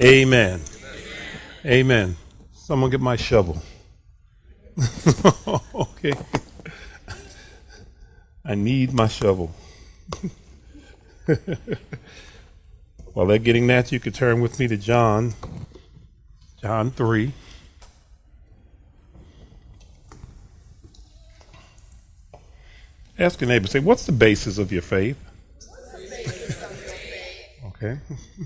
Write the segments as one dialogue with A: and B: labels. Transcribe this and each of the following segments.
A: Amen. Amen. Someone get my shovel. Okay. I need my shovel. While they're getting that, you could turn with me to John 3. Ask your neighbor, say, what's the basis of your faith? Okay.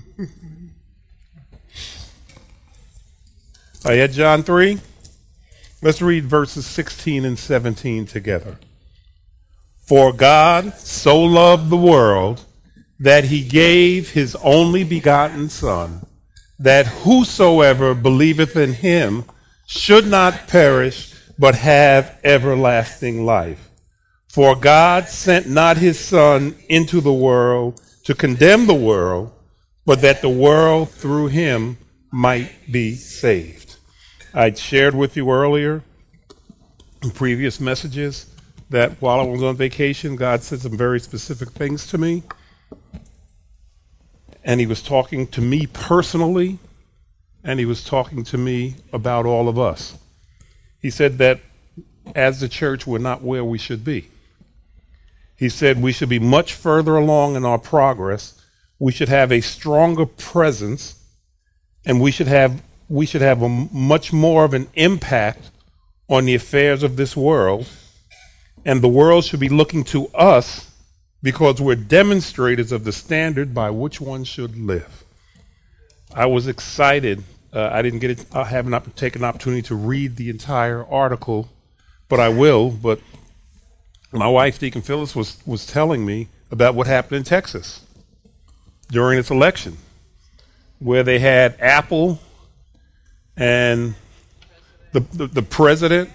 A: Are you at John 3? Let's read verses 16 and 17 together. For God so loved the world that he gave his only begotten Son, that whosoever believeth in him should not perish, but have everlasting life. For God sent not his Son into the world to condemn the world, but that the world through him might be saved. I'd shared with you earlier in previous messages that while I was on vacation, God said some very specific things to me. And he was talking to me personally, and he was talking to me about all of us. He said that as the church, we're not where we should be. He said we should be much further along in our progress. We should have a stronger presence, and we should have a much more of an impact on the affairs of this world. And the world should be looking to us because we're demonstrators of the standard by which one should live. I was excited. I didn't get it. I haven't taken an opportunity to read the entire article, but I will. But my wife, Deacon Phyllis, was telling me about what happened in Texas during its election, where they had Apple and the president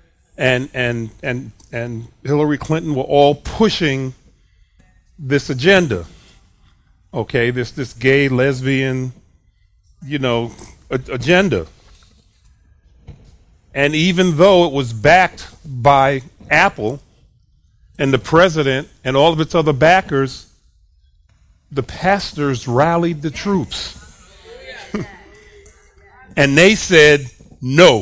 A: and Hillary Clinton were all pushing this agenda. Okay, this gay, lesbian, agenda. And even though it was backed by Apple and the president and all of its other backers, the pastors rallied the troops. And they said no.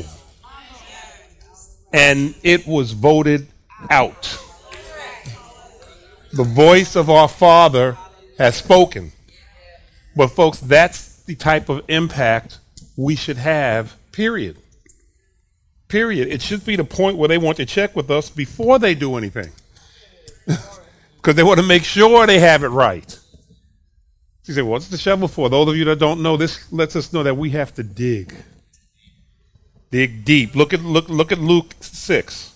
A: And it was voted out. The voice of our Father has spoken. But folks, that's the type of impact we should have, period. Period. It should be the point where they want to check with us before they do anything. Because they want to make sure they have it right. You say, what's the shovel for? Those of you that don't know, this lets us know that we have to dig. Dig deep. Look at Luke 6.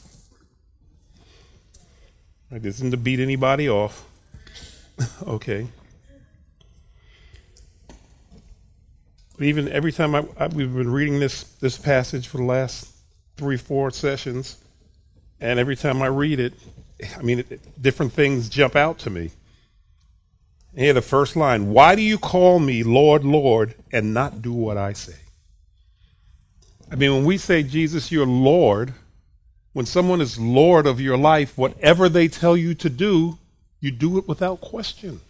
A: This isn't to beat anybody off. Okay. But even every time we've been reading this passage for the last 3-4 sessions, and every time I read it, different things jump out to me. And here, the first line: why do you call me Lord, Lord, and not do what I say? When we say, Jesus, you're Lord, when someone is Lord of your life, whatever they tell you to do, you do it without question.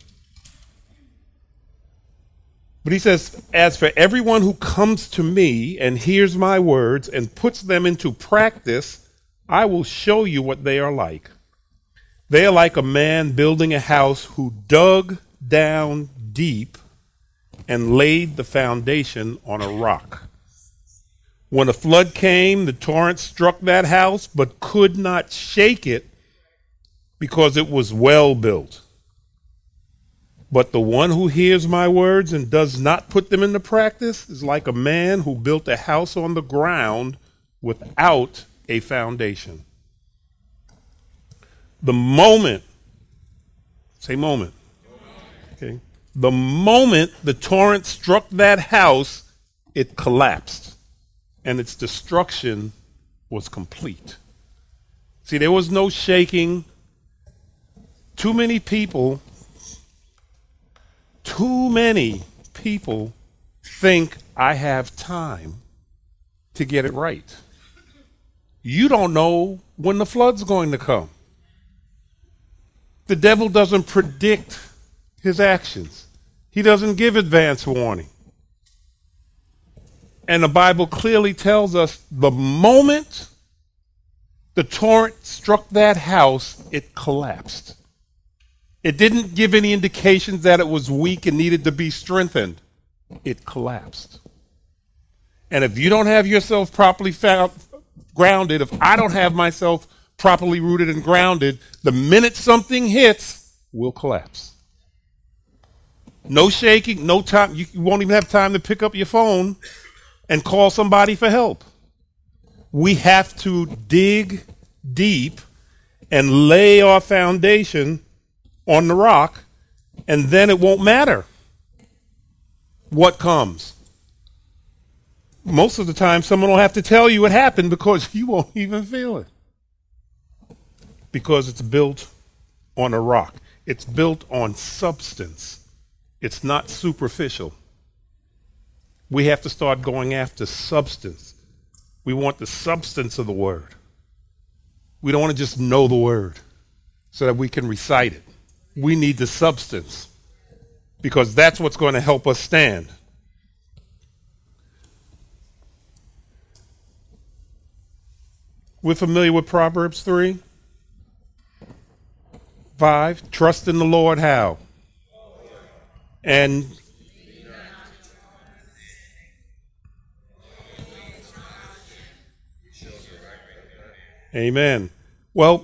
A: But he says, as for everyone who comes to me and hears my words and puts them into practice, I will show you what they are like. They are like a man building a house who dug down deep and laid the foundation on a rock. When a flood came, the torrent struck that house, but could not shake it because it was well built. But the one who hears my words and does not put them into practice is like a man who built a house on the ground without a foundation. The moment, say moment. Okay. The moment the torrent struck that house, it collapsed. And its destruction was complete. See, there was no shaking. Too many people think I have time to get it right. You don't know when the flood's going to come. The devil doesn't predict his actions. He doesn't give advance warning. And the Bible clearly tells us the moment the torrent struck that house, it collapsed. It didn't give any indications that it was weak and needed to be strengthened. It collapsed. And if you don't have yourself properly grounded, if I don't have myself properly rooted and grounded, the minute something hits, we'll collapse. No shaking, no time. You won't even have time to pick up your phone and call somebody for help. We have to dig deep and lay our foundation on the rock, and then it won't matter what comes. Most of the time, someone will have to tell you what happened because you won't even feel it. Because it's built on a rock. It's built on substance. It's not superficial. We have to start going after substance. We want the substance of the word. We don't want to just know the word so that we can recite it. We need the substance because that's what's going to help us stand. We're familiar with Proverbs 3:5. Trust in the Lord how? And amen. Well,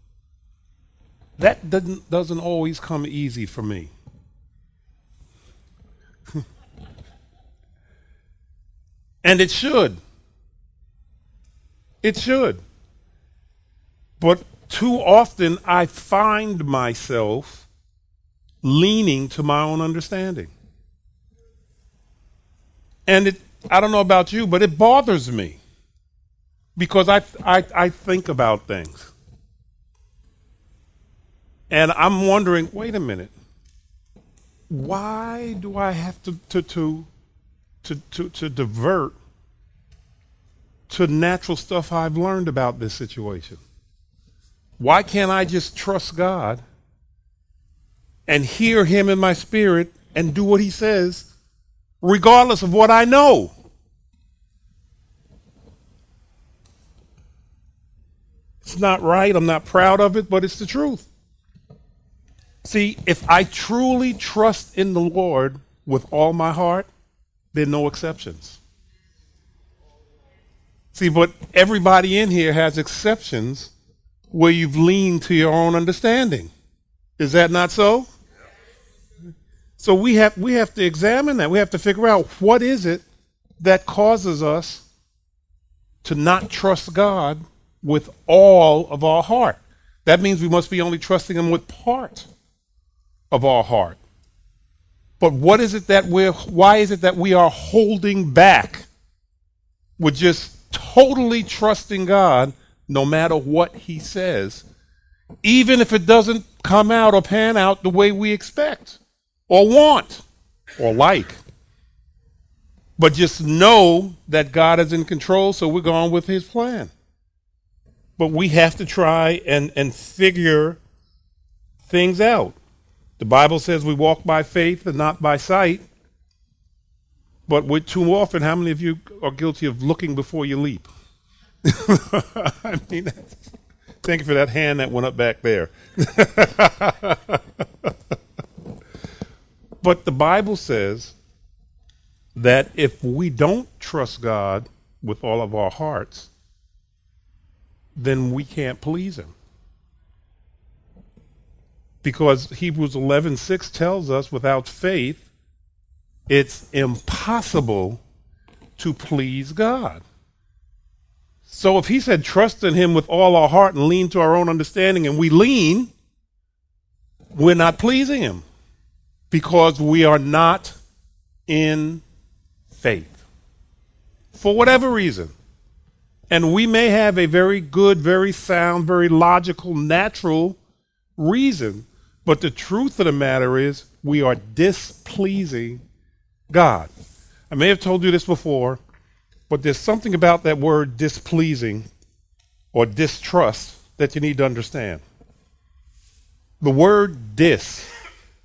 A: that doesn't always come easy for me. And it should. It should. But too often I find myself leaning to my own understanding. And I don't know about you, but it bothers me because I think about things. And I'm wondering, wait a minute, why do I have to divert to natural stuff I've learned about this situation? Why can't I just trust God and hear him in my spirit and do what he says, regardless of what I know? It's not right. I'm not proud of it, but it's the truth. See, if I truly trust in the Lord with all my heart, there are no exceptions. See, but everybody in here has exceptions where you've leaned to your own understanding. Is that not so? So we have to examine that. We have to figure out what is it that causes us to not trust God with all of our heart. That means we must be only trusting him with part of our heart. But what is it that why is it that we are holding back with just totally trusting God no matter what he says, even if it doesn't come out or pan out the way we expect or want or like? But just know that God is in control, so we're going with his plan. But we have to try and figure things out. The Bible says we walk by faith and not by sight. But too often, how many of you are guilty of looking before you leap? I mean, thank you for that hand that went up back there. But the Bible says that if we don't trust God with all of our hearts, then we can't please him. Because Hebrews 11:6 tells us without faith, it's impossible to please God. So if he said trust in him with all our heart and lean to our own understanding, and we lean, we're not pleasing him because we are not in faith for whatever reason. And we may have a very good, very sound, very logical, natural reason, but the truth of the matter is we are displeasing God. I may have told you this before, but there's something about that word displeasing or distrust that you need to understand. The word dis,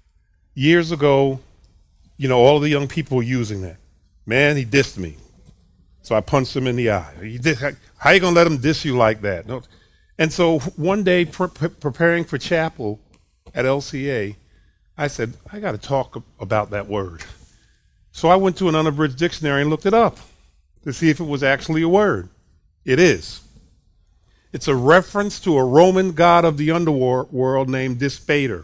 A: years ago, all the young people were using that. Man, he dissed me. So I punched him in the eye. How you going to let him diss you like that? No. And so one day, preparing for chapel at LCA, I said, I got to talk about that word. So I went to an unabridged dictionary and looked it up to see if it was actually a word. It is. It's a reference to a Roman god of the underworld named Dispater.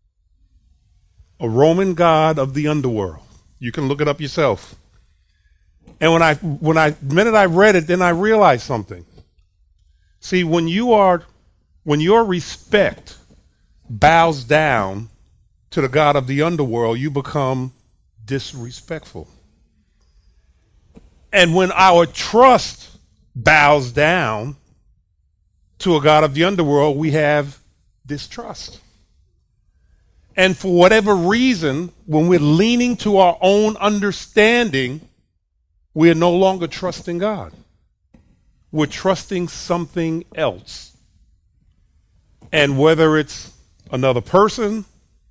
A: A Roman god of the underworld. You can look it up yourself. And the minute I read it, then I realized something. See, when your respect bows down to the god of the underworld, you become disrespectful. And when our trust bows down to a god of the underworld, we have distrust. And for whatever reason, when we're leaning to our own understanding, we are no longer trusting God. We're trusting something else. And whether it's another person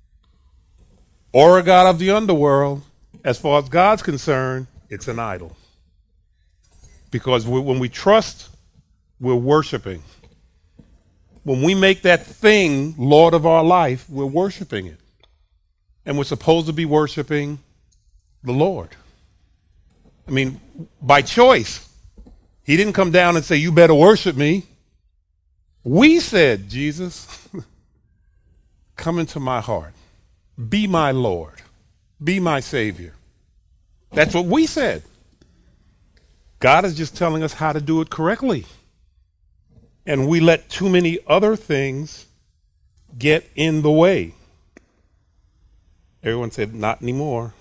A: or a god of the underworld, as far as God's concerned, it's an idol. Because when we trust, we're worshiping. When we make that thing Lord of our life, we're worshiping it. And we're supposed to be worshiping the Lord. I mean, by choice. He didn't come down and say, you better worship me. We said, Jesus, come into my heart. Be my Lord. Be my Savior. That's what we said. God is just telling us how to do it correctly. And we let too many other things get in the way. Everyone said, not anymore.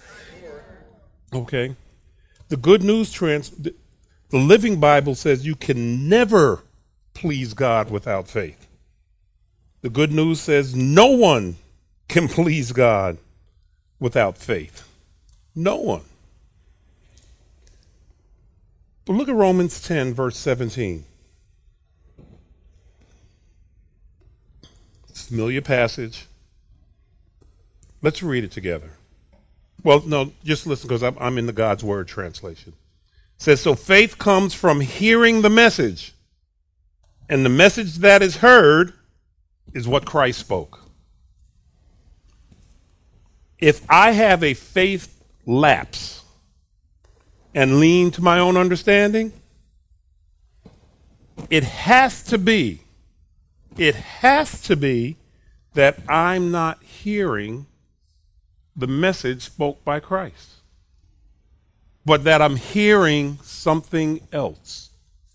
A: Okay. The Good News the Living Bible says you can never please God without faith. The Good News says no one can please God without faith. No one. But look at Romans 10, verse 17. Familiar passage. Let's read it together. Well, no, just listen because I'm in the God's Word translation. It says, so faith comes from hearing the message. And the message that is heard is what Christ spoke. If I have a faith lapse and lean to my own understanding, it has to be that I'm not hearing the message spoke by Christ, but that I'm hearing something else.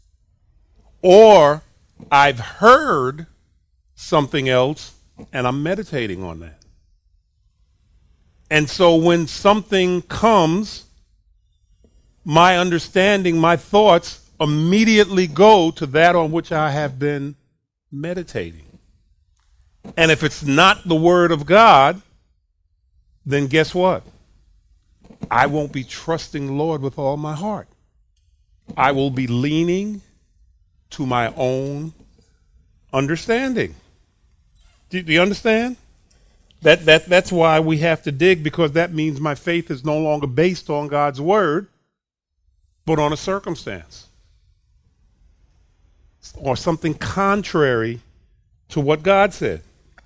A: Or I've heard something else and I'm meditating on that. And so when something comes, my understanding, my thoughts immediately go to that on which I have been meditating. And if it's not the Word of God, then guess what? I won't be trusting the Lord with all my heart. I will be leaning to my own understanding. Do you understand? That's why we have to dig, because that means my faith is no longer based on God's Word, but on a circumstance or something contrary to what God said.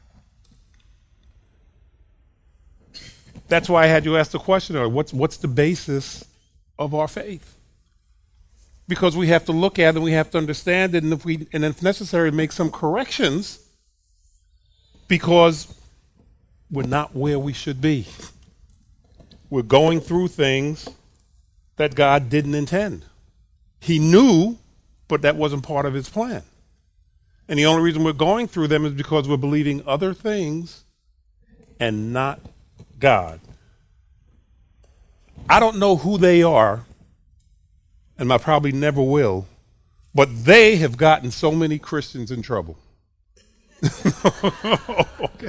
A: That's why I had you ask the question, what's the basis of our faith? Because we have to look at it and we have to understand it, and if necessary, make some corrections, because we're not where we should be. We're going through things that God didn't intend. He knew, but that wasn't part of his plan. And the only reason we're going through them is because we're believing other things and not God. I don't know who they are, and I probably never will, but they have gotten so many Christians in trouble. Okay.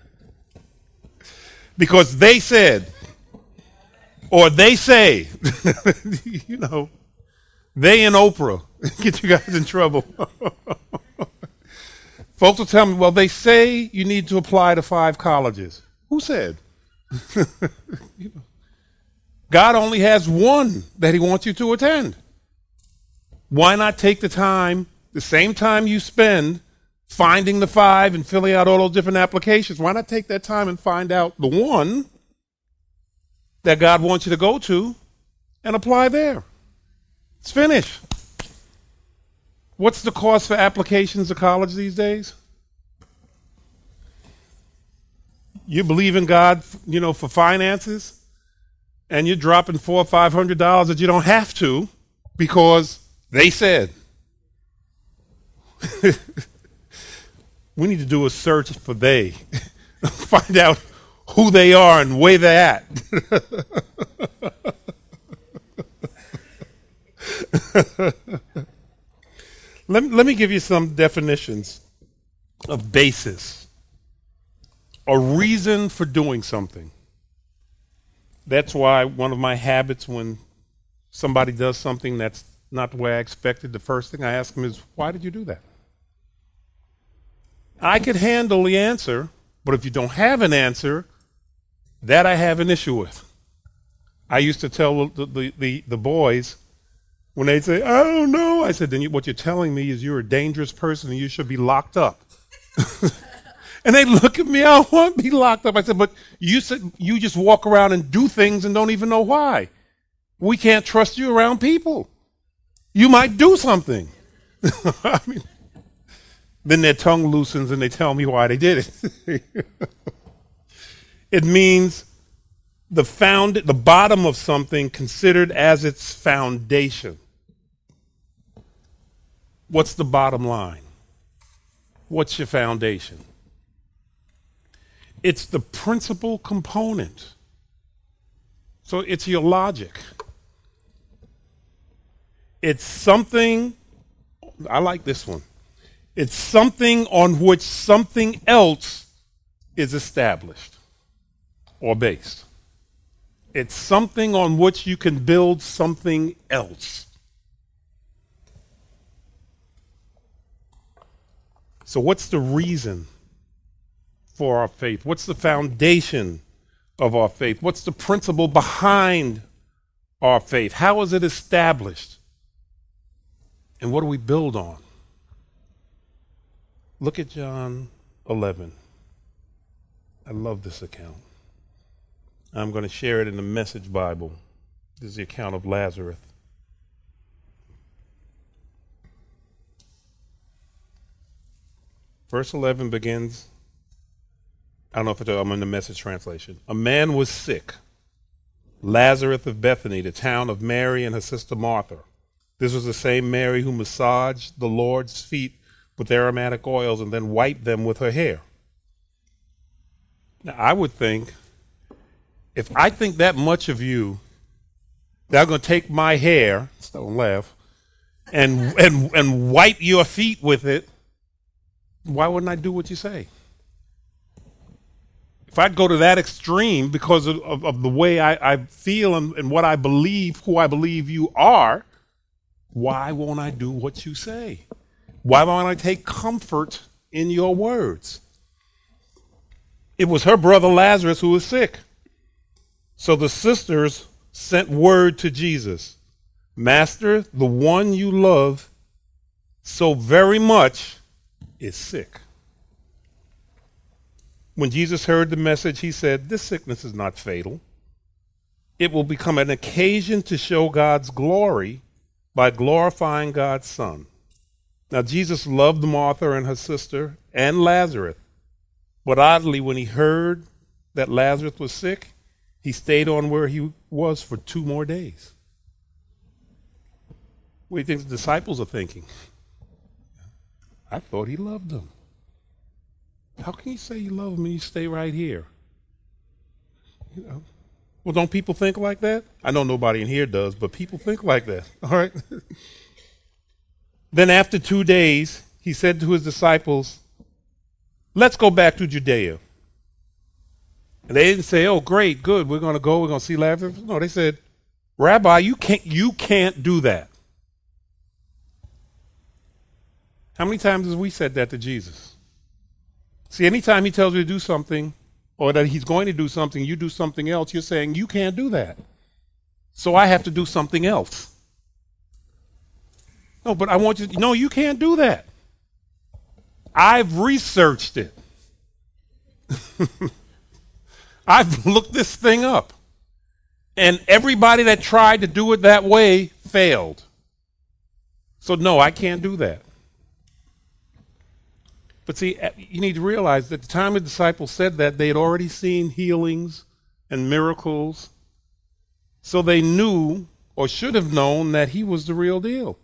A: Because they said, or they say, you know, they and Oprah get you guys in trouble. Folks will tell me, well, they say you need to apply to 5 colleges. Who said? You know, God only has one that he wants you to attend. Why not take the time, the same time you spend finding the 5 and filling out all those different applications, why not take that time and find out the one that God wants you to go to and apply there? It's finished. What's the cost for applications to college these days? You believe in God, for finances, and you're dropping $400 or $500 that you don't have to because they said. We need to do a search for they. Find out who they are and where they're at. Let me give you some definitions of basis. A reason for doing something. That's why one of my habits when somebody does something that's not the way I expected, the first thing I ask them is, why did you do that? I could handle the answer, but if you don't have an answer, that I have an issue with. I used to tell the boys, when they'd say, I don't know, I said, then what you're telling me is you're a dangerous person and you should be locked up. And they look at me, I don't want to be locked up. I said, but you said you just walk around and do things and don't even know why. We can't trust you around people. You might do something. I mean, then their tongue loosens and they tell me why they did it. It means the bottom of something considered as its foundation. What's the bottom line? What's your foundation? It's the principal component. So it's your logic. It's something, I like this one. It's something on which something else is established or based. It's something on which you can build something else. So what's the reason for our faith? What's the foundation of our faith? What's the principle behind our faith? How is it established? And what do we build on? Look at John 11. I love this account. I'm going to share it in the Message Bible. This is the account of Lazarus. Verse 11 begins, I don't know if I'm in the Message translation. A man was sick, Lazarus of Bethany, the town of Mary and her sister Martha. This was the same Mary who massaged the Lord's feet with aromatic oils and then wiped them with her hair. Now, I would think, if I think that much of you, that I'm going to take my hair, don't laugh, and wipe your feet with it, why wouldn't I do what you say? If I'd go to that extreme because of the way I feel and what I believe, who I believe you are, why won't I do what you say? Why won't I take comfort in your words? It was her brother Lazarus who was sick. So the sisters sent word to Jesus, Master, the one you love so very much is sick. When Jesus heard the message, he said, this sickness is not fatal. It will become an occasion to show God's glory by glorifying God's Son. Now, Jesus loved Martha and her sister and Lazarus. But oddly, when he heard that Lazarus was sick, he stayed on where he was for 2 more days. What do you think the disciples are thinking? I thought he loved them. How can you say you love them and you stay right here? Well, don't people think like that? I know nobody in here does, but people think like that. All right. Then after 2 days, he said to his disciples, let's go back to Judea. And they didn't say, oh, great, good, we're going to see Lazarus. No, they said, Rabbi, you can't do that. How many times have we said that to Jesus? See, anytime he tells you to do something or that he's going to do something, you do something else, you're saying, you can't do that. So I have to do something else. No, but I want you to, no, you can't do that. I've researched it. I've looked this thing up. And everybody that tried to do it that way failed. So no, I can't do that. But see, you need to realize that the time the disciples said that, they had already seen healings and miracles. So they knew, or should have known, that he was the real deal.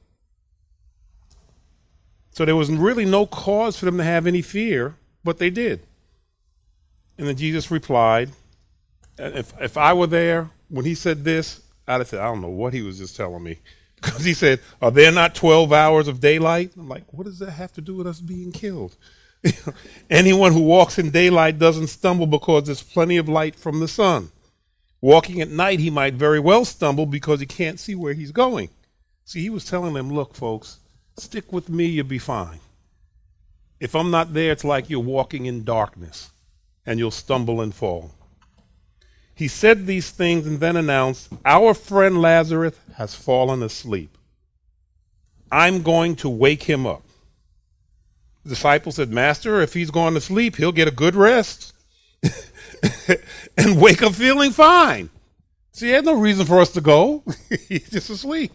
A: So there was really no cause for them to have any fear, but they did. And then Jesus replied, if I were there when he said this, I'd have said, I don't know what he was just telling me. Because he said, are there not 12 hours of daylight? I'm like, what does that have to do with us being killed? Anyone who walks in daylight doesn't stumble because there's plenty of light from the sun. Walking at night, he might very well stumble because he can't see where he's going. See, he was telling them, look, folks, stick with me, you'll be fine. If I'm not there, it's like you're walking in darkness, and you'll stumble and fall. He said these things and then announced, our friend Lazarus has fallen asleep. I'm going to wake him up. The disciples said, Master, if he's gone to sleep, he'll get a good rest and wake up feeling fine. See, there's no reason for us to go. He's just asleep.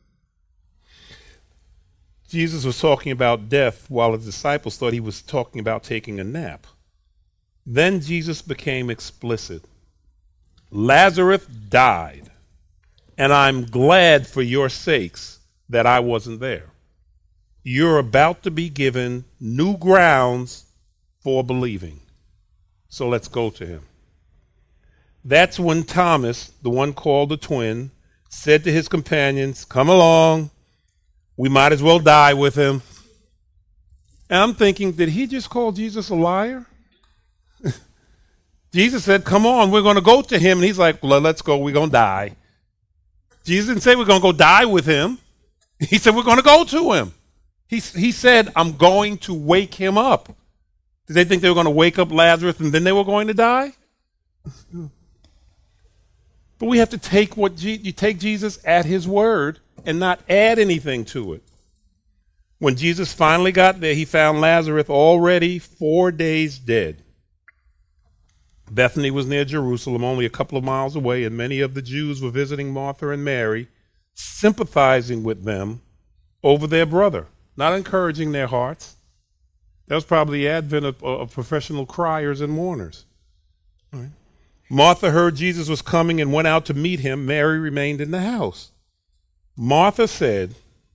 A: Jesus was talking about death while the disciples thought he was talking about taking a nap. Then Jesus became explicit. Lazarus died, and I'm glad for your sakes that I wasn't there. You're about to be given new grounds for believing. So let's go to him. That's when Thomas, the one called the twin, said to his companions, come along. We might as well die with him. And I'm thinking, did he just call Jesus a liar? Jesus said, come on, we're going to go to him. And he's like, well, let's go. We're going to die. Jesus didn't say we're going to go die with him. He said, we're going to go to him. He said, I'm going to wake him up. Did they think they were going to wake up Lazarus and then they were going to die? But we have to take you take Jesus at his word and not add anything to it. When Jesus finally got there, he found Lazarus already 4 days dead. Bethany was near Jerusalem, only a couple of miles away, and many of the Jews were visiting Martha and Mary, sympathizing with them over their brother, not encouraging their hearts. That was probably the advent of professional criers and mourners. All right. Martha heard Jesus was coming and went out to meet him. Mary remained in the house. Martha said,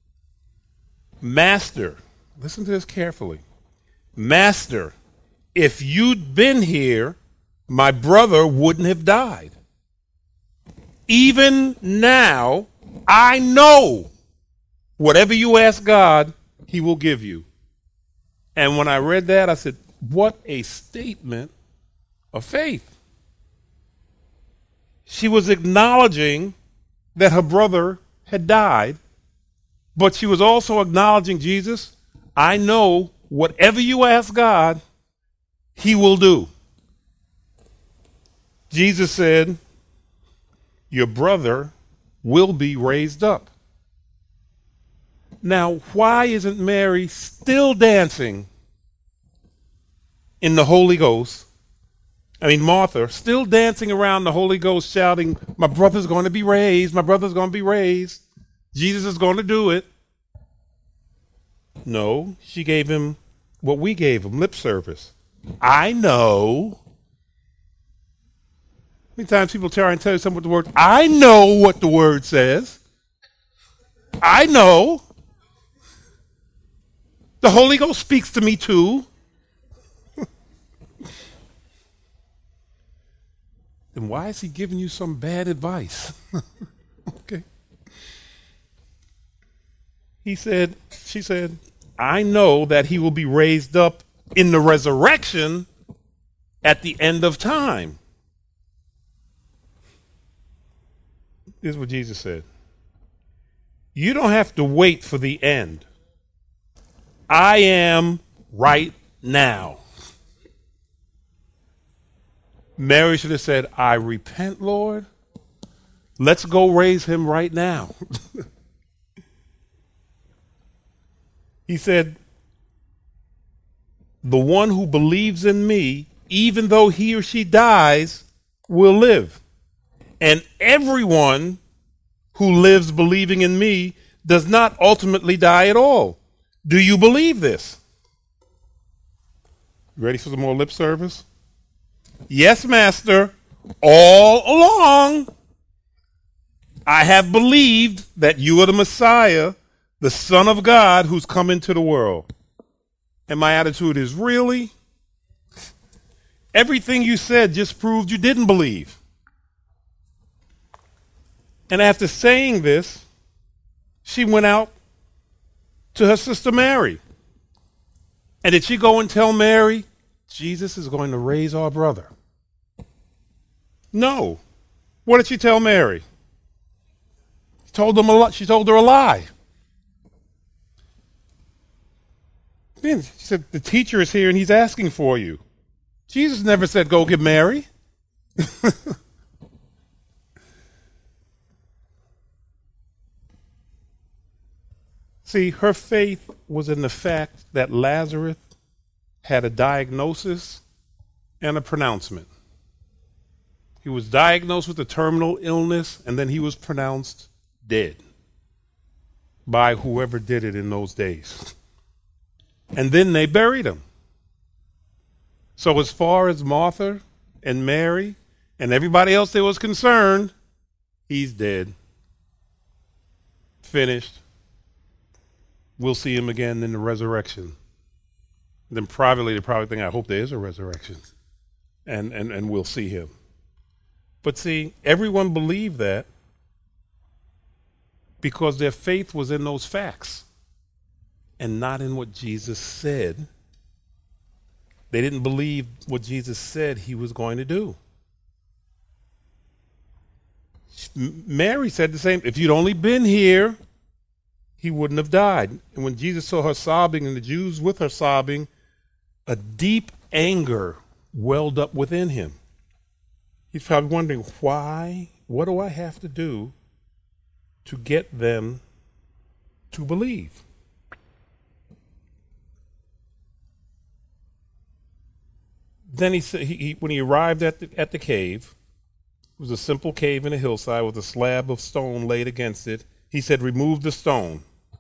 A: Master, listen to this carefully. Master, if you'd been here, my brother wouldn't have died. Even now, I know whatever you ask God, he will give you. And when I read that, I said, what a statement of faith. She was acknowledging that her brother had died, but she was also acknowledging, Jesus, I know whatever you ask God, he will do. Jesus said, your brother will be raised up. Now, why isn't Mary still dancing in the Holy Ghost? Martha, still dancing around the Holy Ghost shouting, my brother's going to be raised, my brother's going to be raised. Jesus is going to do it. No, she gave him what we gave him, lip service. I know. Many times people try and tell you something with the word, I know what the word says. I know. The Holy Ghost speaks to me too. Then why is he giving you some bad advice? Okay. She said, I know that he will be raised up in the resurrection at the end of time. This is what Jesus said. You don't have to wait for the end. I am right now. Mary should have said, I repent, Lord. Let's go raise him right now. He said, the one who believes in me, even though he or she dies, will live. And everyone who lives believing in me does not ultimately die at all. Do you believe this? Ready for some more lip service? Yes, Master. All along, I have believed that you are the Messiah, the Son of God who's come into the world. And my attitude is, really? Everything you said just proved you didn't believe. And after saying this, she went out to her sister Mary. And did she go and tell Mary, Jesus is going to raise our brother? No. What did she tell Mary? She told her a lie. Then she said, the teacher is here and he's asking for you. Jesus never said, go get Mary. See, her faith was in the fact that Lazarus had a diagnosis and a pronouncement. He was diagnosed with a terminal illness, and then he was pronounced dead by whoever did it in those days. And then they buried him. So as far as Martha and Mary and everybody else that was concerned, he's dead. Finished. We'll see him again in the resurrection. Then privately, they probably think, I hope there is a resurrection. And we'll see him. But see, everyone believed that because their faith was in those facts and not in what Jesus said. They didn't believe what Jesus said he was going to do. Mary said the same. If you'd only been here, he wouldn't have died. And when Jesus saw her sobbing and the Jews with her sobbing, a deep anger welled up within him. He's probably wondering, why? What do I have to do to get them to believe? Then he said, when he arrived at the cave, it was a simple cave in a hillside with a slab of stone laid against it. He said, remove the stone.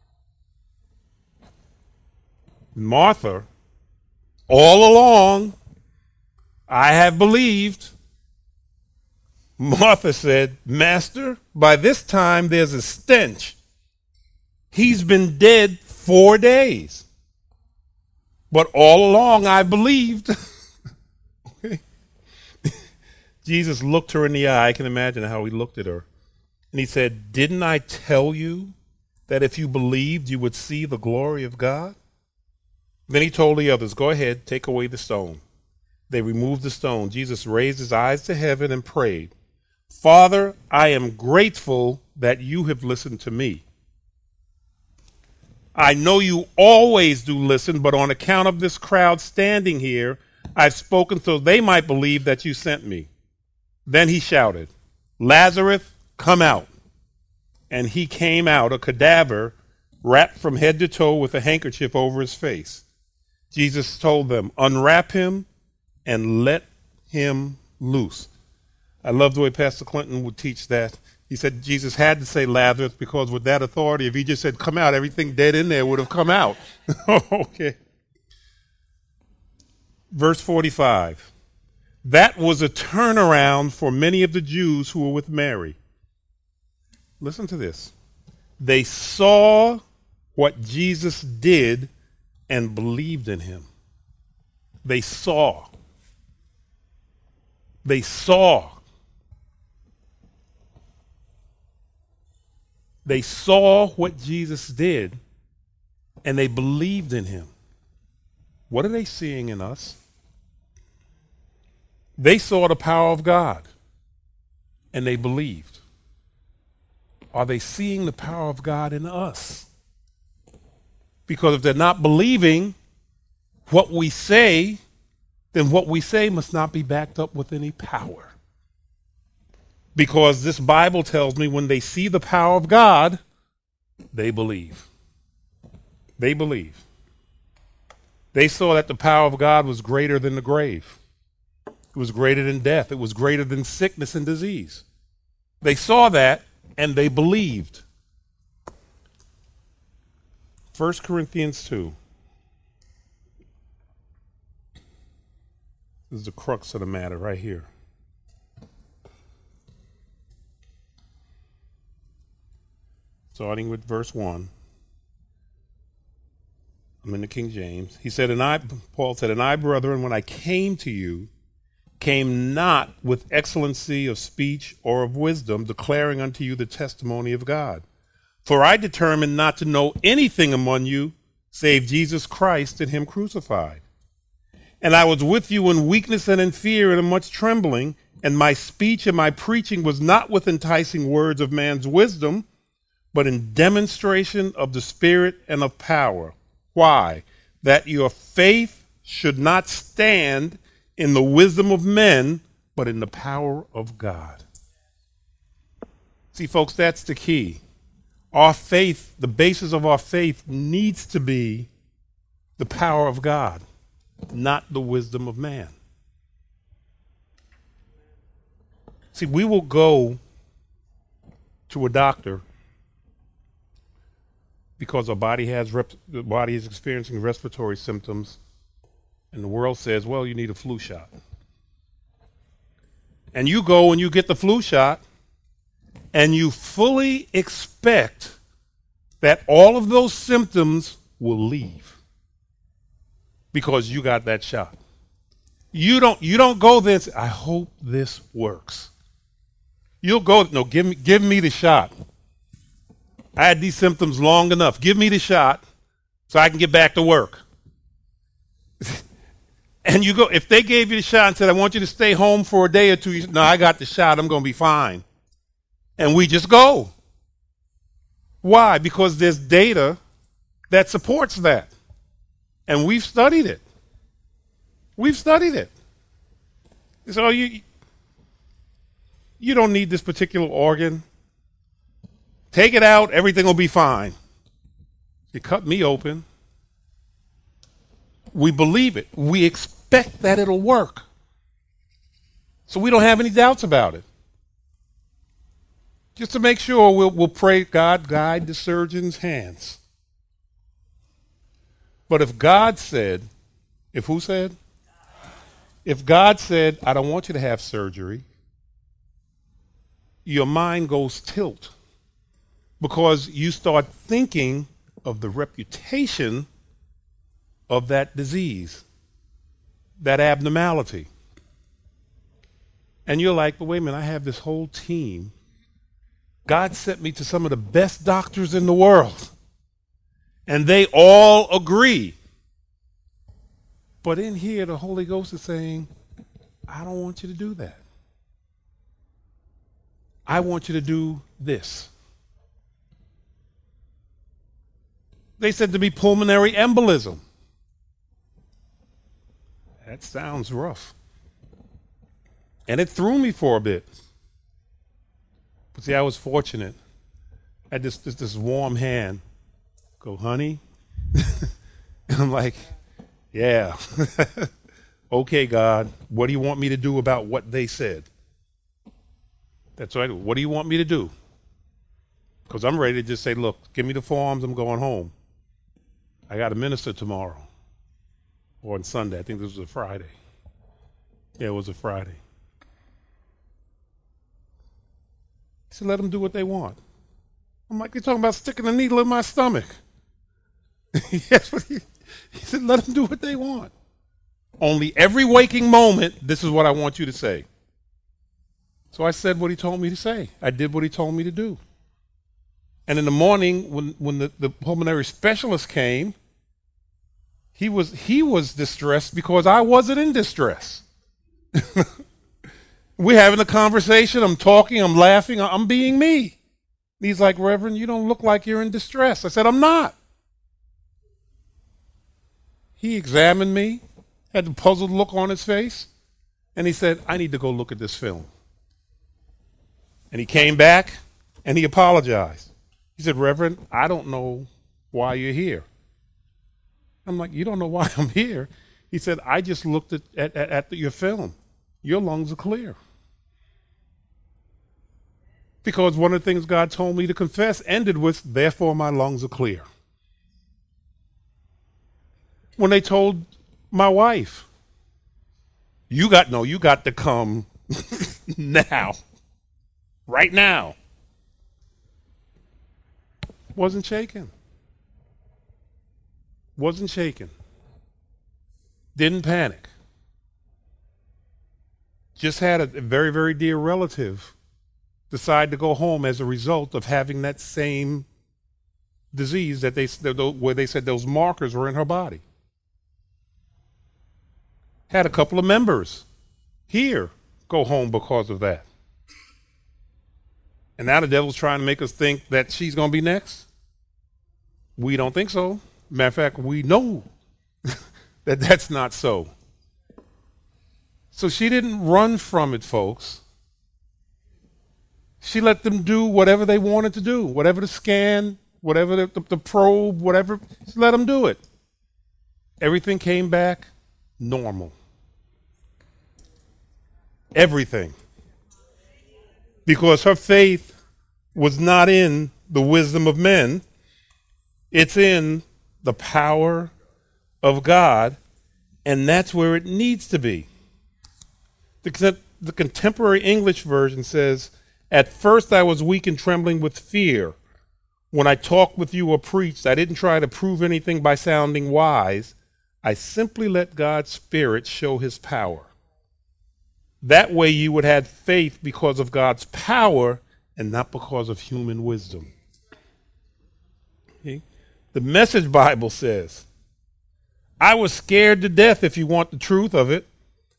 A: Martha, all along, I have believed. Martha said, Master, by this time there's a stench. He's been dead 4 days. But all along I believed. Okay. Jesus looked her in the eye. I can imagine how he looked at her. And he said, didn't I tell you that if you believed, you would see the glory of God? Then he told the others, go ahead, take away the stone. They removed the stone. Jesus raised his eyes to heaven and prayed, Father, I am grateful that you have listened to me. I know you always do listen, but on account of this crowd standing here, I've spoken so they might believe that you sent me. Then he shouted, Lazarus, come out. And he came out, a cadaver, wrapped from head to toe with a handkerchief over his face. Jesus told them, unwrap him and let him loose. I love the way Pastor Clinton would teach that. He said Jesus had to say Lazarus because with that authority, if he just said come out, everything dead in there would have come out. Okay. Verse 45. That was a turnaround for many of the Jews who were with Mary. Listen to this. They saw what Jesus did and believed in him. They saw. They saw. They saw what Jesus did and they believed in him. What are they seeing in us? They saw the power of God and they believed. Are they seeing the power of God in us? Because if they're not believing what we say, then what we say must not be backed up with any power. Because this Bible tells me when they see the power of God, they believe. They believed. They saw that the power of God was greater than the grave. It was greater than death. It was greater than sickness and disease. They saw that and they believed. 1 Corinthians 2. This is the crux of the matter right here. Starting with verse 1. I'm in the King James. He said, Paul said, and I, brethren, when I came to you, came not with excellency of speech or of wisdom, declaring unto you the testimony of God. For I determined not to know anything among you, save Jesus Christ and him crucified. And I was with you in weakness and in fear and in much trembling, and my speech and my preaching was not with enticing words of man's wisdom, but in demonstration of the Spirit and of power. Why? That your faith should not stand in the wisdom of men, but in the power of God. See, folks, that's the key. Our faith, the basis of our faith, needs to be the power of God, not the wisdom of man. See, we will go to a doctor because our body the body is experiencing respiratory symptoms, and the world says, well, you need a flu shot. And you go and you get the flu shot, and you fully expect that all of those symptoms will leave because you got that shot. You don't go there and say, I hope this works. You'll go, no, give me the shot. I had these symptoms long enough. Give me the shot so I can get back to work. And you go, if they gave you the shot and said, I want you to stay home for a day or two, you said, no, I got the shot, I'm going to be fine. And we just go. Why? Because there's data that supports that. And we've studied it. We've studied it. So you don't need this particular organ. Take it out, everything will be fine. You cut me open. We believe it. We expect that it'll work. So we don't have any doubts about it. Just to make sure, we'll pray, God, guide the surgeon's hands. But if God said, if who said? If God said, I don't want you to have surgery, your mind goes tilt because you start thinking of the reputation of that disease, that abnormality. And you're like, but wait a minute, I have this whole team. God sent me to some of the best doctors in the world, and they all agree. But in here, the Holy Ghost is saying, I don't want you to do that. I want you to do this. They said to be pulmonary embolism. That sounds rough. And it threw me for a bit. But see, I was fortunate. I had this warm hand. Go, honey. And I'm like, yeah. Okay, God, what do you want me to do about what they said? That's right. What do you want me to do? Because I'm ready to just say, look, give me the forms, I'm going home. I got to minister tomorrow. Or on Sunday. I think this was a Friday. Yeah, it was a Friday. He said, let them do what they want. I'm like, you're talking about sticking a needle in my stomach. Yes, but he said, let them do what they want. Only every waking moment, this is what I want you to say. So I said what he told me to say. I did what he told me to do. And in the morning, when the pulmonary specialist came, he was distressed because I wasn't in distress. We're having a conversation. I'm talking. I'm laughing. I'm being me. He's like, Reverend, you don't look like you're in distress. I said, I'm not. He examined me, had the puzzled look on his face, and he said, I need to go look at this film. And he came back and he apologized. He said, Reverend, I don't know why you're here. I'm like, you don't know why I'm here. He said, I just looked at your film. Your lungs are clear. Because one of the things God told me to confess ended with, therefore my lungs are clear. When they told my wife, you got to come now, right now. Wasn't shaken. Wasn't shaken. Didn't panic. Just had a very, very dear relative decide to go home as a result of having that same disease where they said those markers were in her body. Had a couple of members here go home because of that. And now the devil's trying to make us think that she's going to be next. We don't think so. Matter of fact, we know that that's not so. So she didn't run from it, folks. She let them do whatever they wanted to do, whatever the scan, whatever the probe, whatever. She let them do it. Everything came back normal. Everything. Because her faith was not in the wisdom of men. It's in the power of God, and that's where it needs to be. The contemporary English version says, at first I was weak and trembling with fear. When I talked with you or preached, I didn't try to prove anything by sounding wise. I simply let God's Spirit show his power. That way you would have faith because of God's power and not because of human wisdom. Okay? The Message Bible says, I was scared to death, if you want the truth of it.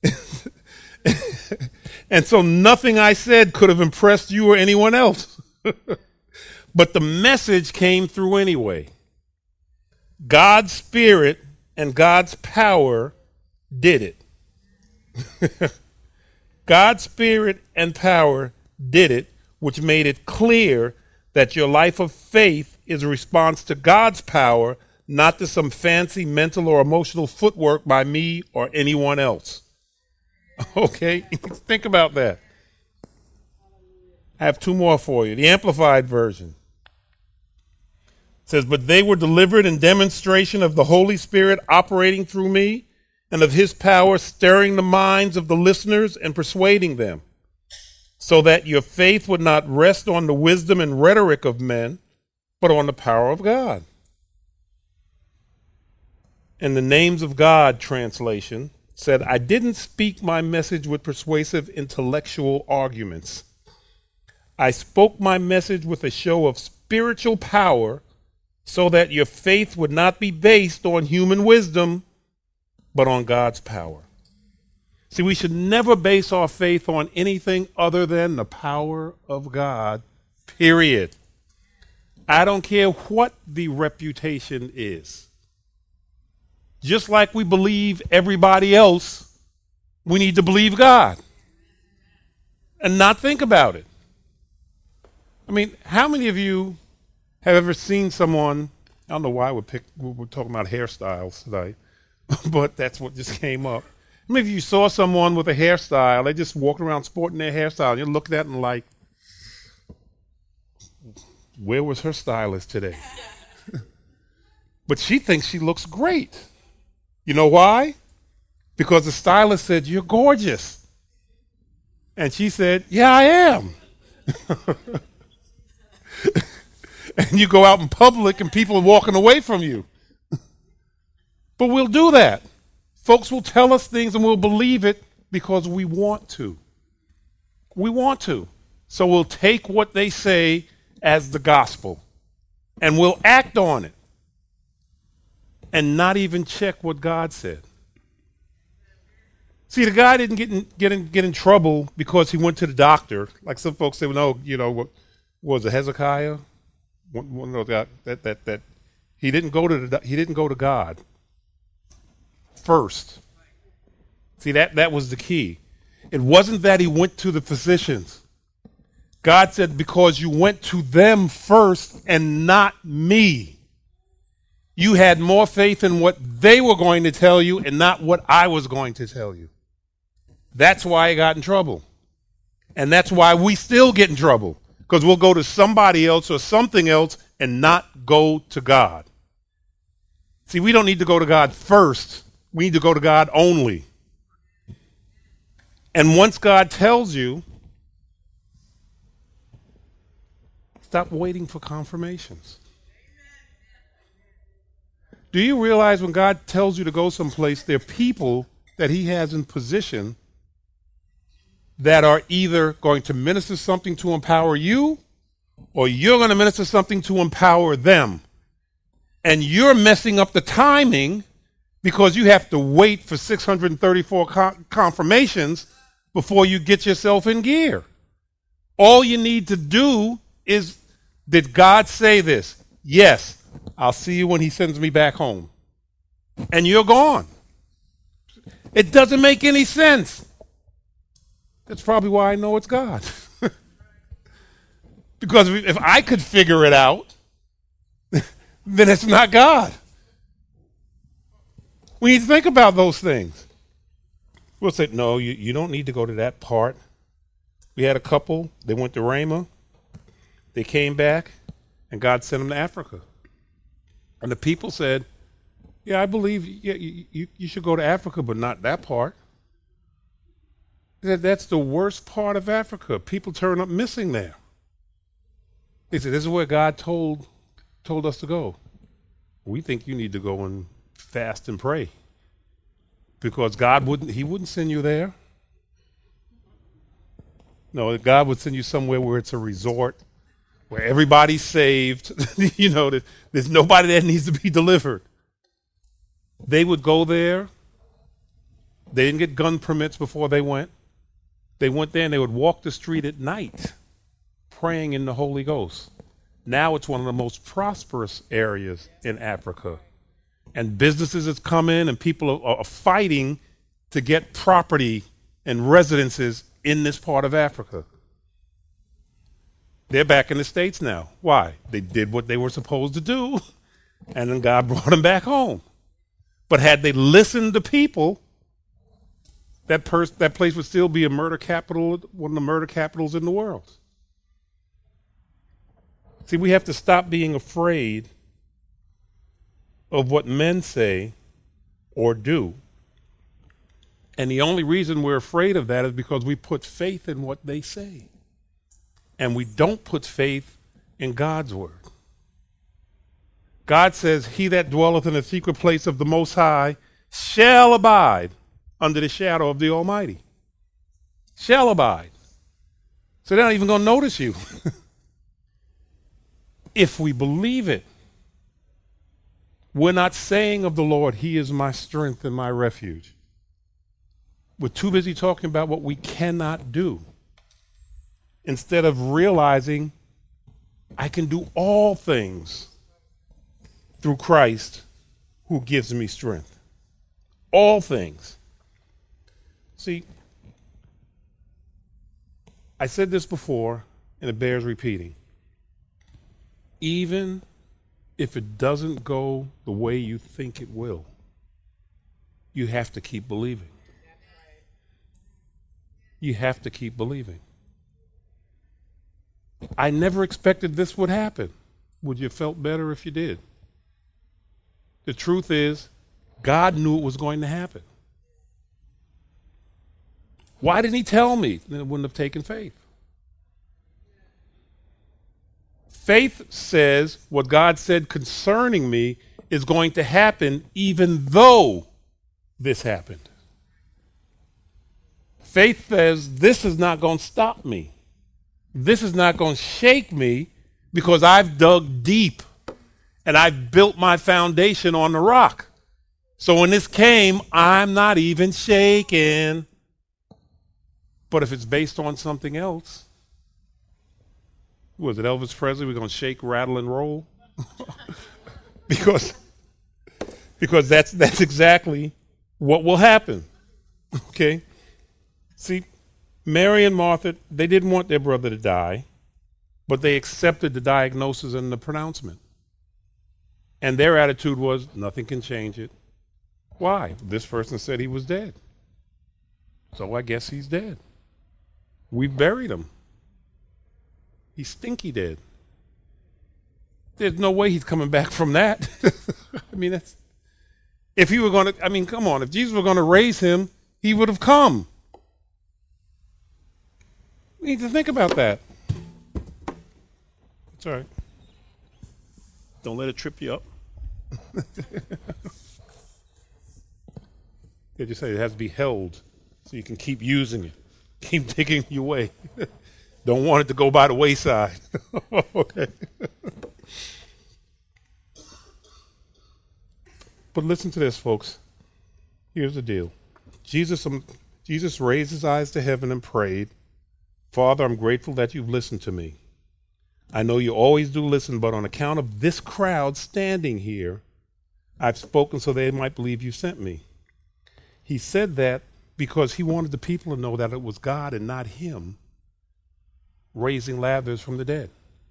A: And so nothing I said could have impressed you or anyone else. But the message came through anyway. God's Spirit and God's power did it. God's Spirit and power did it, which made it clear that your life of faith is a response to God's power, not to some fancy mental or emotional footwork by me or anyone else. Okay? Think about that. I have two more for you. The Amplified Version says, but they were delivered in demonstration of the Holy Spirit operating through me and of his power stirring the minds of the listeners and persuading them, so that your faith would not rest on the wisdom and rhetoric of men, but on the power of God. And the Names of God translation said, I didn't speak my message with persuasive intellectual arguments. I spoke my message with a show of spiritual power so that your faith would not be based on human wisdom, but on God's power. See, we should never base our faith on anything other than the power of God, period. I don't care what the reputation is. Just like we believe everybody else, we need to believe God and not think about it. I mean, how many of you have ever seen someone, I don't know why we're talking about hairstyles today, but that's what just came up. How many of you saw someone with a hairstyle, they just walking around sporting their hairstyle, and you look at that and like, where was her stylist today? But she thinks she looks great. You know why? Because the stylist said, you're gorgeous. And she said, yeah, I am. And you go out in public and people are walking away from you. But we'll do that. Folks will tell us things and we'll believe it because we want to. We want to. So we'll take what they say as the gospel and we'll act on it and not even check what God said. See, the guy didn't get in trouble because he went to the doctor. Like some folks say, well, no, what was it, Hezekiah? One of those guys that he didn't go to God first. See, that was the key. It wasn't that he went to the physicians. God said, because you went to them first and not me. You had more faith in what they were going to tell you and not what I was going to tell you. That's why I got in trouble. And that's why we still get in trouble, because we'll go to somebody else or something else and not go to God. See, we don't need to go to God first. We need to go to God only. And once God tells you, stop waiting for confirmations. Do you realize when God tells you to go someplace, there are people that he has in position that are either going to minister something to empower you, or you're going to minister something to empower them. And you're messing up the timing because you have to wait for 634 confirmations before you get yourself in gear. All you need to do is, did God say this? Yes. I'll see you when he sends me back home. And you're gone. It doesn't make any sense. That's probably why I know it's God. Because if I could figure it out, then it's not God. We need to think about those things. We'll say, no, you don't need to go to that part. We had a couple, they went to Rhema, they came back, and God sent them to Africa. And the people said, yeah, I believe you should go to Africa, but not that part. That's the worst part of Africa. People turn up missing there. They said, this is where God told us to go. We think you need to go and fast and pray, because God wouldn't send you there. No, God would send you somewhere where it's a resort, where everybody's saved. There's nobody that needs to be delivered. They would go there. They didn't get gun permits before they went. They went there and they would walk the street at night praying in the Holy Ghost. Now it's one of the most prosperous areas in Africa. And businesses have come in and people are fighting to get property and residences in this part of Africa. They're back in the States now. Why? They did what they were supposed to do, and then God brought them back home. But had they listened to people, that place would still be a murder capital, one of the murder capitals in the world. See, we have to stop being afraid of what men say or do. And the only reason we're afraid of that is because we put faith in what they say. And we don't put faith in God's word. God says, he that dwelleth in the secret place of the Most High shall abide under the shadow of the Almighty. Shall abide. So they're not even going to notice you. If we believe it. We're not saying of the Lord, he is my strength and my refuge. We're too busy talking about what we cannot do, instead of realizing I can do all things through Christ who gives me strength. All things. See, I said this before, and it bears repeating. Even if it doesn't go the way you think it will, you have to keep believing. You have to keep believing. I never expected this would happen. Would you have felt better if you did? The truth is, God knew it was going to happen. Why didn't he tell me? Then it wouldn't have taken faith. Faith says what God said concerning me is going to happen even though this happened. Faith says this is not going to stop me. This is not going to shake me because I've dug deep and I've built my foundation on the rock. So when this came, I'm not even shaken. But if it's based on something else, was it Elvis Presley? We're going to shake, rattle, and roll? because that's exactly what will happen. Okay? See, Mary and Martha, they didn't want their brother to die, but they accepted the diagnosis and the pronouncement. And their attitude was, nothing can change it. Why? This person said he was dead. So I guess he's dead. We buried him. He's stinky dead. There's no way he's coming back from that. I mean, that's, if he were going to, I mean, come on, if Jesus were going to raise him, he would have come. We need to think about that. It's all right. Don't let it trip you up. They just say it has to be held so you can keep using it. Keep taking you away. Don't want it to go by the wayside. Okay. But listen to this, folks. Here's the deal. Jesus raised his eyes to heaven and prayed, Father, I'm grateful that you've listened to me. I know you always do listen, but on account of this crowd standing here, I've spoken so they might believe you sent me. He said that because he wanted the people to know that it was God and not him raising Lazarus from the dead.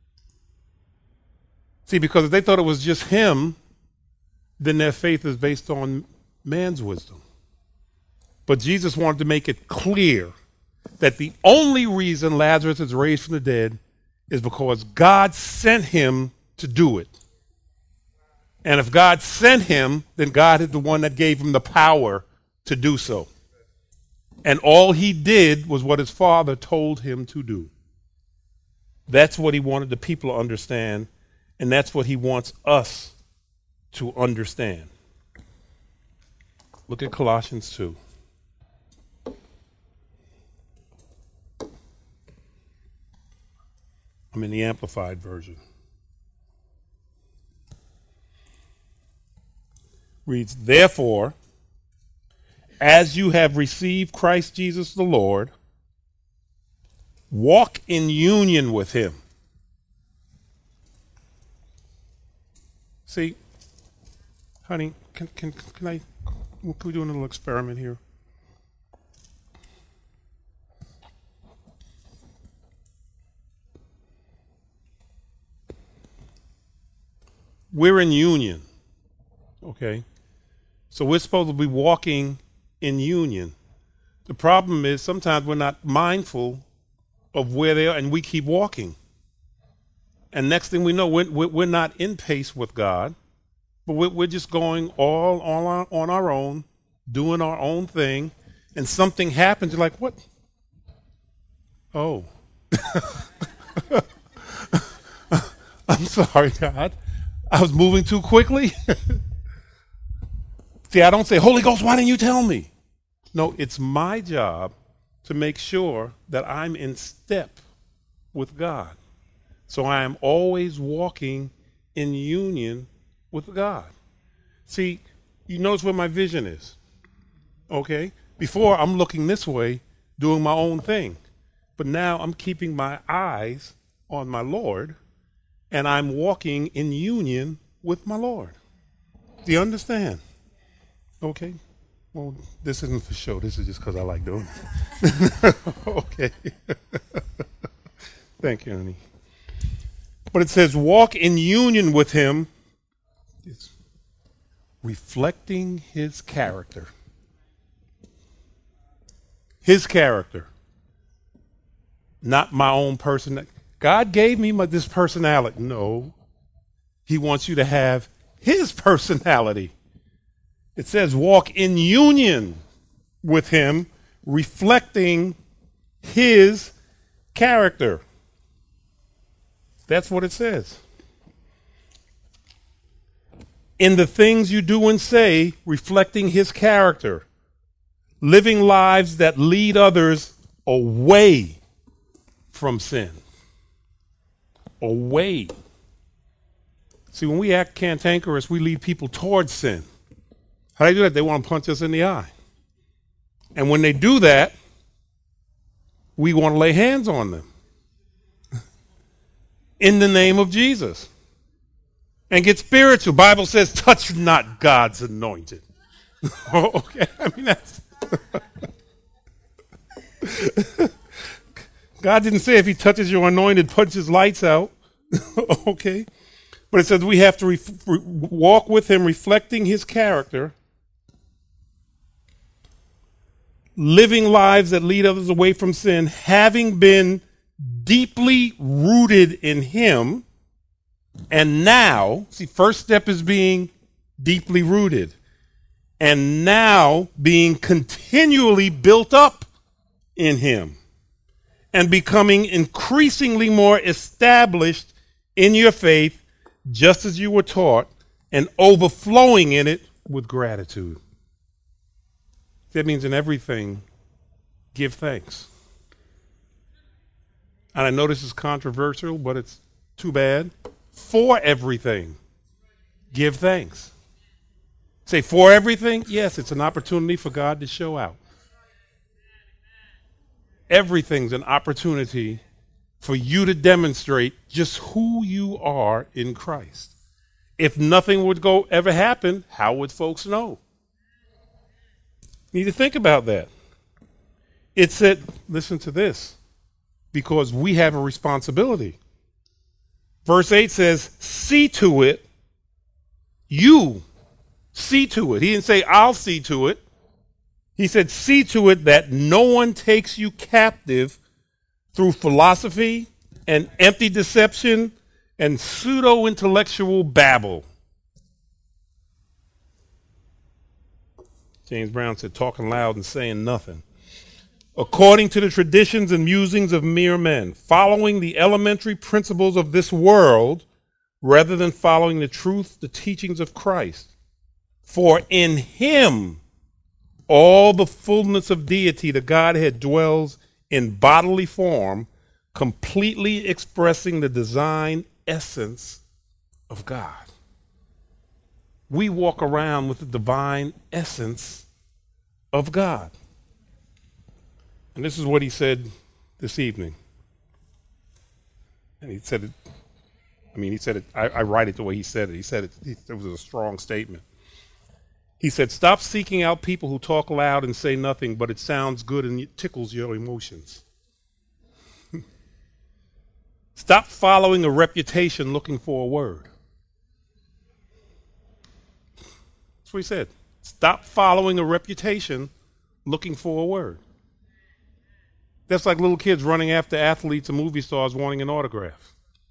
A: See, because if they thought it was just him, then their faith is based on man's wisdom. But Jesus wanted to make it clear that the only reason Lazarus is raised from the dead is because God sent him to do it. And if God sent him, then God is the one that gave him the power to do so. And all he did was what his Father told him to do. That's what he wanted the people to understand, and that's what he wants us to understand. Look at Colossians 2. I'm in the Amplified version. Reads, therefore, as you have received Christ Jesus the Lord, walk in union with him. See, honey, can we do a little experiment here? We're in union, okay? So we're supposed to be walking in union. The problem is sometimes we're not mindful of where they are, and we keep walking. And next thing we know, we're not in pace with God, but we're just going all on our own, doing our own thing, and something happens. You're like, what? Oh. I'm sorry, God. I was moving too quickly. See, I don't say, Holy Ghost, why didn't you tell me? No, it's my job to make sure that I'm in step with God. So I am always walking in union with God. See, you notice where my vision is, okay? Before, I'm looking this way, doing my own thing. But now I'm keeping my eyes on my Lord, and I'm walking in union with my Lord. Do you understand? Okay. Well, this isn't for show. This is just because I like doing it. Okay. Thank you, honey. But it says, walk in union with him. It's reflecting his character. His character. Not my own person. God gave me this personality. No. He wants you to have his personality. It says walk in union with him, reflecting his character. That's what it says. In the things you do and say, reflecting his character, living lives that lead others away from sin. Away. See, when we act cantankerous, we lead people towards sin. How do they do that? They want to punch us in the eye. And when they do that, we want to lay hands on them in the name of Jesus and get spiritual. Bible says, touch not God's anointed. Okay, I mean, that's... God didn't say if he touches your anointed, punch his lights out. Okay? But But it says we have to walk with him, reflecting his character, living lives that lead others away from sin, having been deeply rooted in him. And now, see, first step is being deeply rooted. And now being continually built up in him and becoming increasingly more established in your faith, just as you were taught, and overflowing in it with gratitude. That means in everything, give thanks. And I know this is controversial, but it's too bad. For everything, give thanks. Say, for everything? Yes, it's an opportunity for God to show out. Everything's an opportunity for you to demonstrate just who you are in Christ. If nothing would ever happen, how would folks know? You need to think about that. It said, listen to this, because we have a responsibility. Verse 8 says, see to it, you see to it. He didn't say, I'll see to it. He said, see to it that no one takes you captive through philosophy and empty deception and pseudo-intellectual babble. James Brown said, talking loud and saying nothing. According to the traditions and musings of mere men, following the elementary principles of this world rather than following the truth, the teachings of Christ. For in him all the fullness of deity, the Godhead, dwells in bodily form, completely expressing the design essence of God. We walk around with the divine essence of God. And this is what he said this evening. And he said it, I write it the way he said it. He said it was a strong statement. He said, stop seeking out people who talk loud and say nothing, but it sounds good and it tickles your emotions. Stop following a reputation looking for a word. That's what he said. Stop following a reputation looking for a word. That's like little kids running after athletes and movie stars wanting an autograph.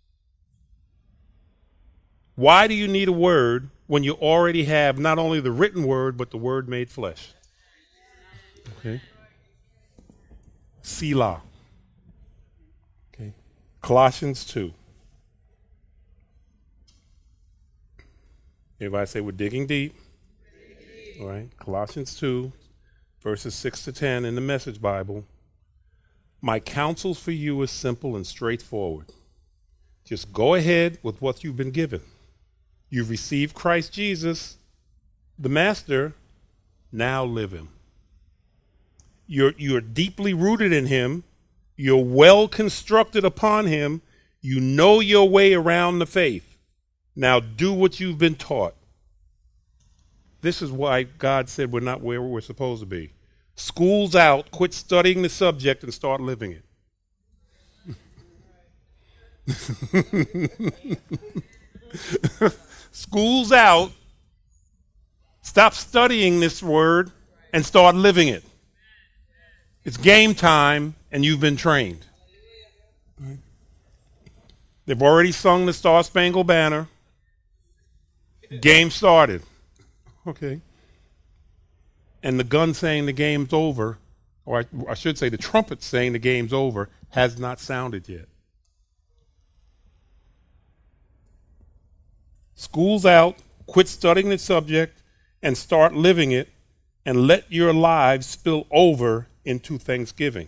A: Why do you need a word when you already have not only the written word, but the word made flesh? Okay. Selah. Okay. Colossians 2. Everybody say we're digging deep. All right. Colossians 2, verses 6 to 10 in the Message Bible. My counsel for you is simple and straightforward. Just go ahead with what you've been given. You've received Christ Jesus, the Master. Now live him. You're deeply rooted in him. You're well constructed upon him. You know your way around the faith. Now do what you've been taught. This is why God said we're not where we're supposed to be. School's out, quit studying the subject and start living it. School's out, stop studying this word and start living it. It's game time and you've been trained. They've already sung the Star Spangled Banner. Game started. Okay. And the gun saying the game's over, or I should say the trumpet saying the game's over, has not sounded yet. School's out, quit studying the subject, and start living it, and let your lives spill over into Thanksgiving.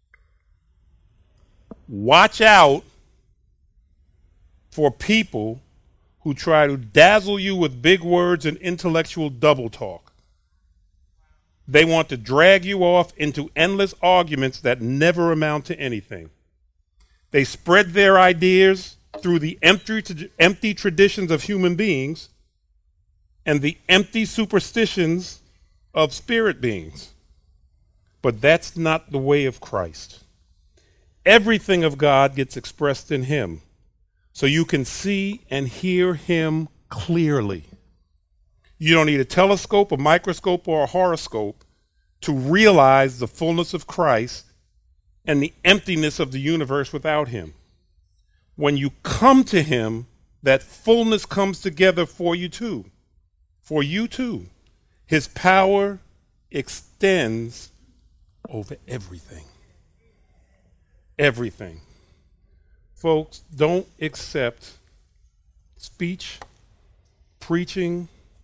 A: Watch out for people who try to dazzle you with big words and intellectual double talk. They want to drag you off into endless arguments that never amount to anything. They spread their ideas through the empty traditions of human beings and the empty superstitions of spirit beings. But that's not the way of Christ. Everything of God gets expressed in him. so you can see and hear him clearly. You don't need a telescope, a microscope, or a horoscope to realize the fullness of Christ and the emptiness of the universe without him. When you come to him, that fullness comes together for you too. For you too. His power extends over everything. Everything. Folks, don't accept speech, preaching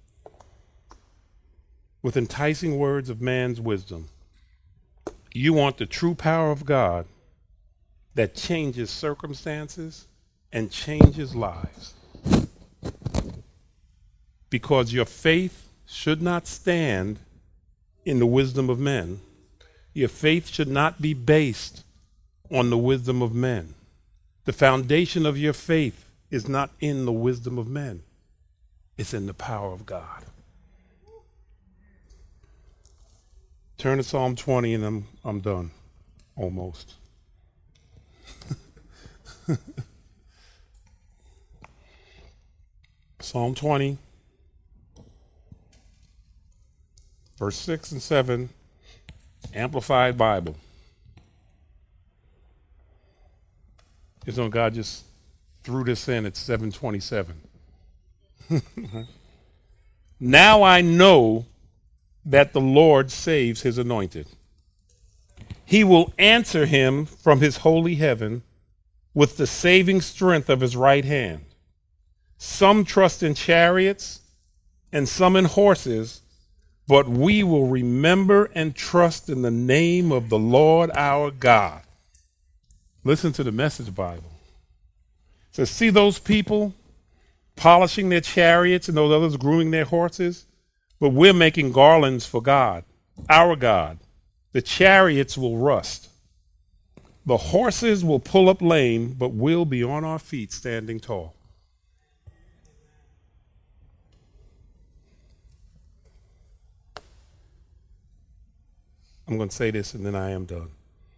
A: with enticing words of man's wisdom. You want the true power of God that changes circumstances and changes lives. Because your faith should not stand in the wisdom of men. Your faith should not be based on the wisdom of men. The foundation of your faith is not in the wisdom of men. It's in the power of God. Turn to Psalm 20 and I'm done. Almost. Psalm 20, verse 6 and 7, Amplified Bible. It's on God just threw this in at 727. Now I know that the Lord saves his anointed. He will answer him from his holy heaven with the saving strength of his right hand. Some trust in chariots and some in horses, but we will remember and trust in the name of the Lord our God. Listen to the Message Bible. It says, see those people polishing their chariots and those others grooming their horses? But we're making garlands for God, our God. The chariots will rust. The horses will pull up lame, but we'll be on our feet standing tall. I'm going to say this and then I am done.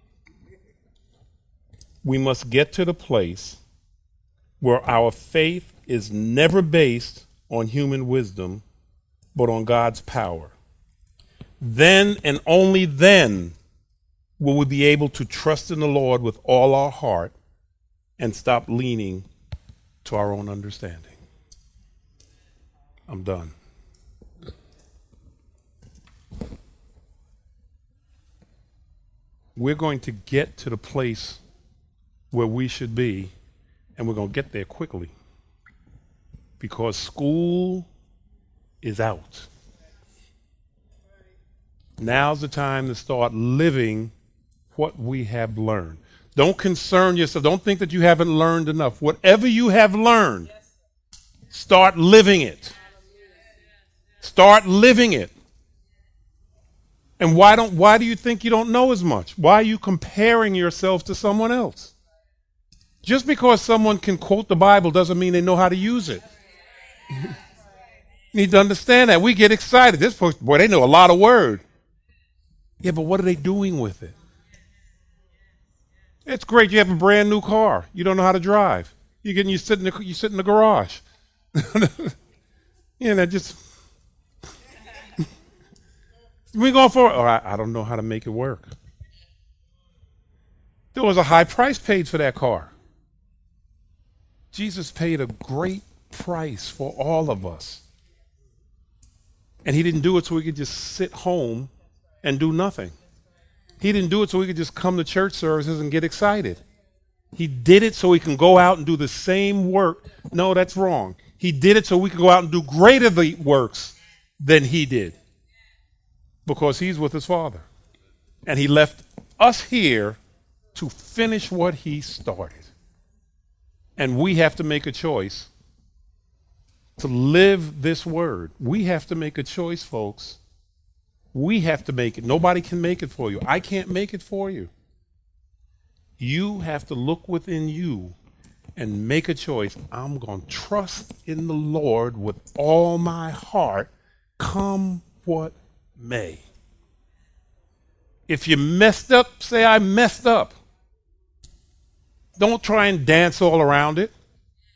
A: We must get to the place where our faith is never based on human wisdom, but on God's power. Then and only then will we be able to trust in the Lord with all our heart and stop leaning to our own understanding. I'm done. We're going to get to the place where we should be, and we're going to get there quickly because school is out. Now's the time to start living what we have learned. Don't concern yourself. Don't think that you haven't learned enough. Whatever you have learned, start living it. Start living it. And why do you think you don't know as much? Why are you comparing yourself to someone else? Just because someone can quote the Bible doesn't mean they know how to use it. You need to understand that. We get excited. This person, boy, they know a lot of word. Yeah, but what are they doing with it? It's great. You have a brand new car. You don't know how to drive. You sit in the garage. Yeah, that just. We going for it. Oh, I don't know how to make it work. There was a high price paid for that car. Jesus paid a great price for all of us. And he didn't do it so we could just sit home and do nothing. He didn't do it so we could just come to church services and get excited. He did it so we can go out and do the same work. No, that's wrong. He did it so we could go out and do greater works than he did. Because he's with his Father. And he left us here to finish what he started. And we have to make a choice to live this word. We have to make a choice, folks. We have to make it. Nobody can make it for you. I can't make it for you. You have to look within you and make a choice. I'm going to trust in the Lord with all my heart, come what may. If you messed up, say I messed up. Don't try and dance all around it.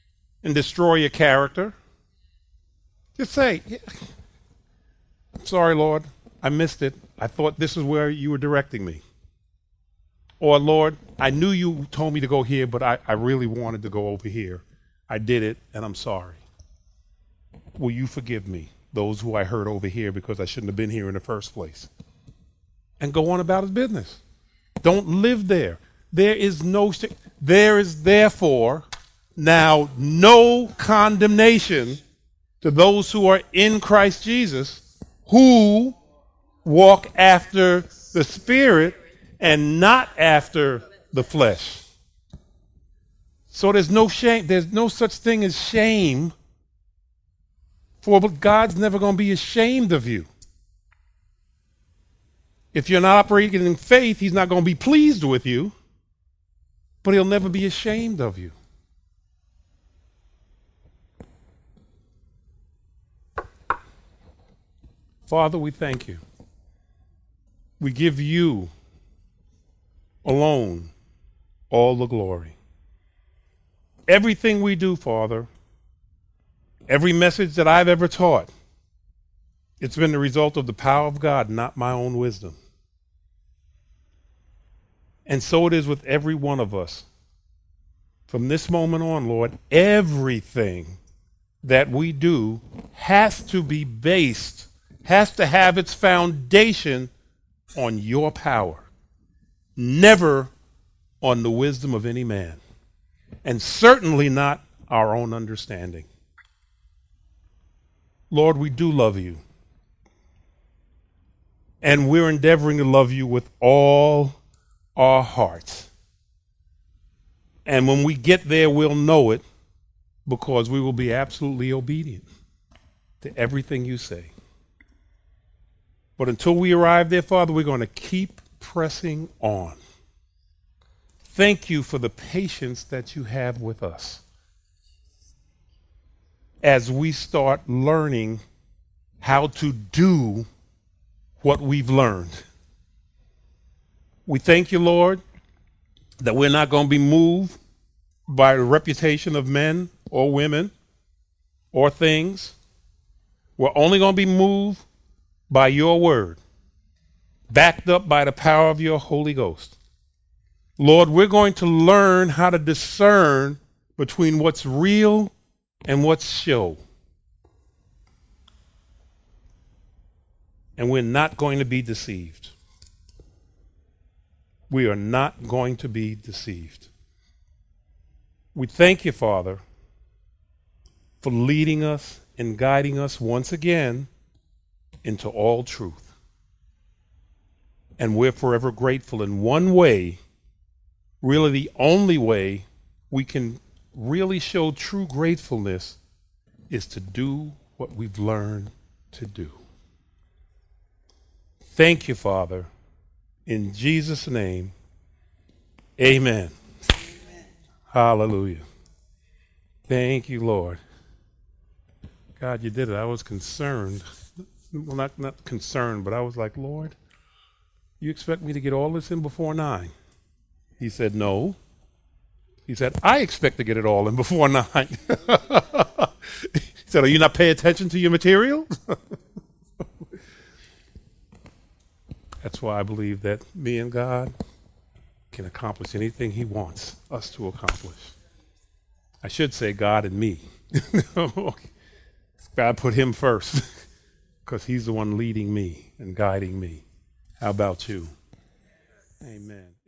A: and destroy your character. Just say, yeah, I'm sorry, Lord, I missed it. I thought this is where you were directing me. Or, Lord, I knew you told me to go here, but I really wanted to go over here. I did it, and I'm sorry. Will you forgive me, those who I hurt over here because I shouldn't have been here in the first place? And go on about his business. Don't live there. There is therefore now no condemnation to those who are in Christ Jesus, who walk after the Spirit and not after the flesh. So there's no shame. There's no such thing as shame, for God's never going to be ashamed of you. If you're not operating in faith, he's not going to be pleased with you, but he'll never be ashamed of you. Father, we thank you. We give you alone all the glory. Everything we do, Father, every message that I've ever taught, it's been the result of the power of God, not my own wisdom. And so it is with every one of us. From this moment on, Lord, everything that we do has to be based, has to have its foundation on your power, never on the wisdom of any man, and certainly not our own understanding. Lord, we do love you, and we're endeavoring to love you with all our hearts. And when we get there, we'll know it, because we will be absolutely obedient to everything you say. But until we arrive there, Father, we're going to keep pressing on. Thank you for the patience that you have with us as we start learning how to do what we've learned. We thank you, Lord, that we're not going to be moved by the reputation of men or women or things. We're only going to be moved by your word, backed up by the power of your Holy Ghost. Lord, we're going to learn how to discern between what's real and what's show. And we're not going to be deceived. We are not going to be deceived. We thank you, Father, for leading us and guiding us once again into all truth. And we're forever grateful. In one way, really the only way we can really show true gratefulness is to do what we've learned to do. Thank you, Father. In Jesus' name, amen. Amen. Hallelujah. Thank you, Lord. God, you did it. I was concerned. Well, not concerned, but I was like, Lord, you expect me to get all this in before 9? He said, no. He said, I expect to get it all in before 9. He said, are you not paying attention to your material? That's why I believe that me and God can accomplish anything he wants us to accomplish. I should say God and me. God put him first because he's the one leading me and guiding me. How about you? Amen.